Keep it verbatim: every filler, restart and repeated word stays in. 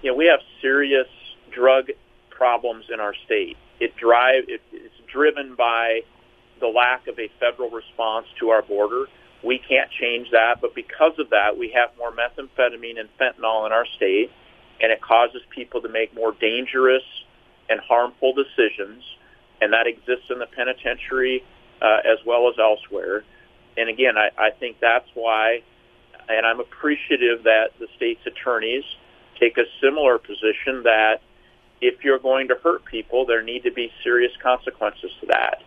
you know, we have serious drug problems in our state. It drive it, it's driven by the lack of a federal response to our border. We can't change that, but because of that, we have more methamphetamine and fentanyl in our state, and it causes people to make more dangerous and harmful decisions, and that exists in the penitentiary uh, as well as elsewhere. And again, I, I think that's why, and I'm appreciative that the state's attorneys take a similar position that if you're going to hurt people, there need to be serious consequences to that.